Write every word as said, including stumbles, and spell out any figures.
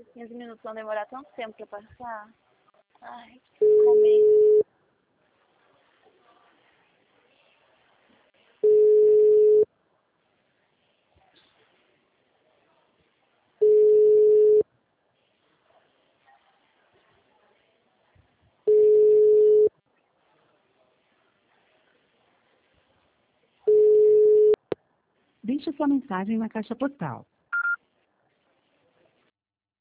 quinze minutos vão demorar tanto tempo pra passar. Ai, preciso comer. Deixe sua mensagem na caixa postal